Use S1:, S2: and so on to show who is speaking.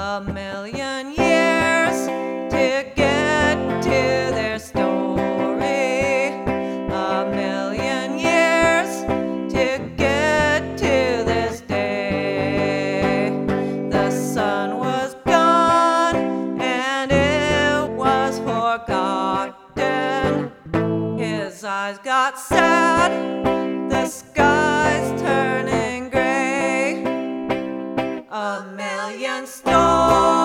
S1: a million years to get to their story. A million years to get to this day. The sun was gone and it was forgotten. His eyes got sad, the sky's turning gray. A million stars